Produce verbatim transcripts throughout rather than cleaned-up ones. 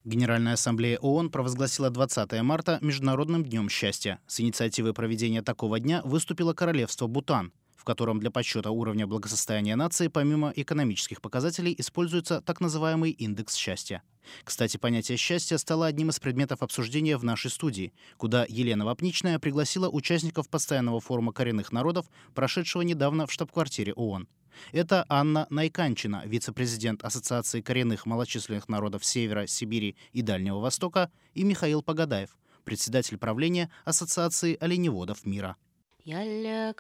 Генеральная ассамблея ООН провозгласила двадцатое марта Международным днем счастья. С инициативой проведения такого дня выступило королевство Бутан, в котором для подсчета уровня благосостояния нации помимо экономических показателей используется так называемый индекс счастья. Кстати, понятие счастья стало одним из предметов обсуждения в нашей студии, куда Елена Вапничная пригласила участников постоянного форума коренных народов, прошедшего недавно в штаб-квартире ООН. Это Анна Найканчина, вице-президент Ассоциации коренных малочисленных народов Севера, Сибири и Дальнего Востока, и Михаил Погадаев, председатель правления Ассоциации оленеводов мира. Я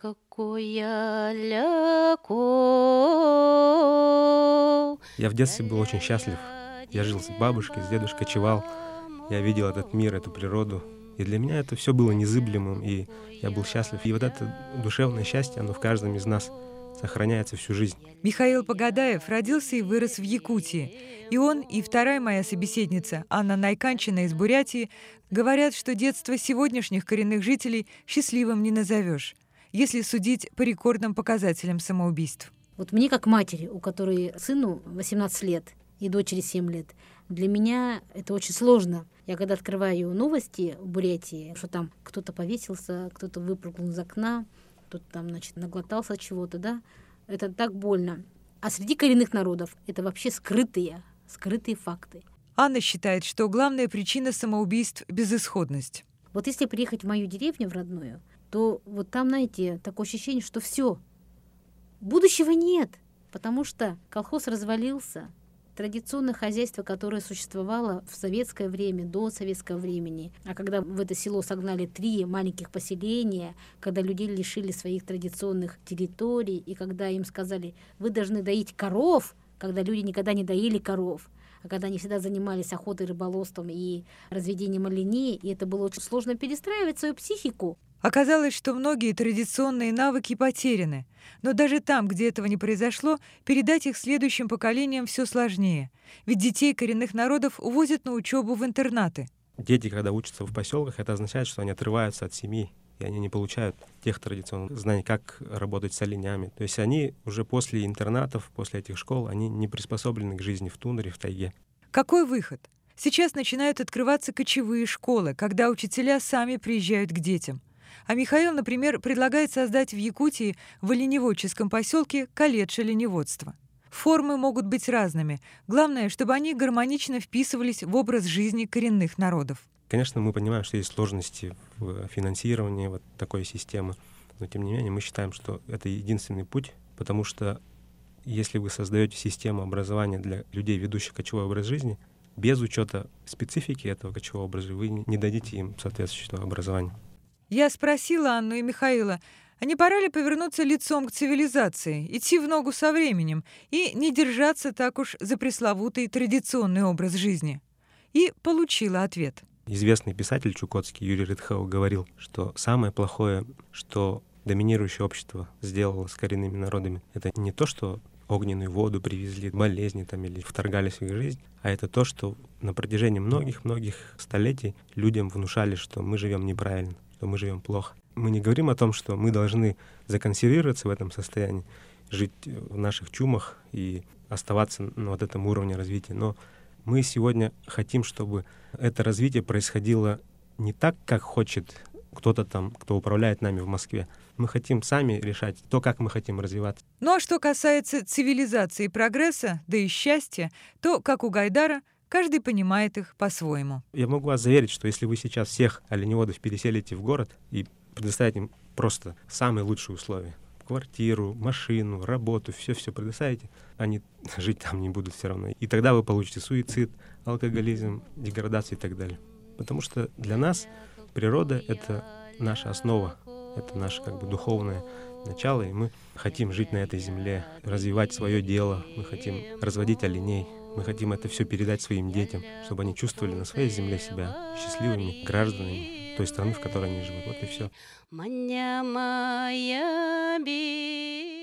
в детстве был очень счастлив. Я жил с бабушкой, с дедушкой, кочевал. Я видел этот мир, эту природу. И для меня это все было незыблемым, и я был счастлив. И вот это душевное счастье, оно в каждом из нас сохраняется всю жизнь. Михаил Погадаев родился и вырос в Якутии. И он, и вторая моя собеседница, Анна Найканчина из Бурятии, говорят, что детство сегодняшних коренных жителей счастливым не назовешь, если судить по рекордным показателям самоубийств. Вот мне, как матери, у которой сыну восемнадцать лет и дочери семь лет, для меня это очень сложно. Я когда открываю новости в Бурятии, что там кто-то повесился, кто-то выпрыгнул из окна, кто-то там, значит, наглотался чего-то, да, это так больно. А среди коренных народов это вообще скрытые, скрытые факты. Анна считает, что главная причина самоубийств – безысходность. Вот если приехать в мою деревню, в родную, то вот там, знаете, такое ощущение, что все, будущего нет, потому что колхоз развалился. Традиционное хозяйство, которое существовало в советское время, до советского времени, а когда в это село согнали три маленьких поселения, когда людей лишили своих традиционных территорий, и когда им сказали, вы должны доить коров, когда люди никогда не доили коров, а когда они всегда занимались охотой, рыболовством и разведением оленей, и это было очень сложно перестраивать свою психику. Оказалось, что многие традиционные навыки потеряны. Но даже там, где этого не произошло, передать их следующим поколениям все сложнее. Ведь детей коренных народов увозят на учебу в интернаты. Дети, когда учатся в поселках, это означает, что они отрываются от семьи, и они не получают тех традиционных знаний, как работать с оленями. То есть они уже после интернатов, после этих школ, они не приспособлены к жизни в тундре, в тайге. Какой выход? Сейчас начинают открываться кочевые школы, когда учителя сами приезжают к детям. А Михаил, например, предлагает создать в Якутии в оленеводческом поселке колледж оленеводства. Формы могут быть разными. Главное, чтобы они гармонично вписывались в образ жизни коренных народов. Конечно, мы понимаем, что есть сложности в финансировании вот такой системы, но тем не менее мы считаем, что это единственный путь, потому что если вы создаете систему образования для людей, ведущих кочевой образ жизни, без учета специфики этого кочевого образа вы не дадите им соответствующего образования. Я спросила Анну и Михаила, а не пора ли повернуться лицом к цивилизации, идти в ногу со временем и не держаться так уж за пресловутый традиционный образ жизни? И получила ответ. Известный писатель чукотский Юрий Рытхау говорил, что самое плохое, что доминирующее общество сделало с коренными народами, это не то, что огненную воду привезли, болезни там или вторгались в их жизнь, а это то, что на протяжении многих-многих столетий людям внушали, что мы живем неправильно, что мы живем плохо. Мы не говорим о том, что мы должны законсервироваться в этом состоянии, жить в наших чумах и оставаться на вот этом уровне развития, но мы сегодня хотим, чтобы это развитие происходило не так, как хочет кто-то там, кто управляет нами в Москве. Мы хотим сами решать то, как мы хотим развиваться. Ну а что касается цивилизации и прогресса, да и счастья, то, как у Гайдара, каждый понимает их по-своему. Я могу вас заверить, что если вы сейчас всех оленеводов переселите в город и предоставите им просто самые лучшие условия, квартиру, машину, работу, все-все предоставите, они жить там не будут все равно. И тогда вы получите суицид, алкоголизм, деградацию и так далее. Потому что для нас природа — это наша основа, это наше как бы духовное начало, и мы хотим жить на этой земле, развивать свое дело, мы хотим разводить оленей, мы хотим это все передать своим детям, чтобы они чувствовали на своей земле себя счастливыми гражданами той страны, в которой они живут. Вот и все.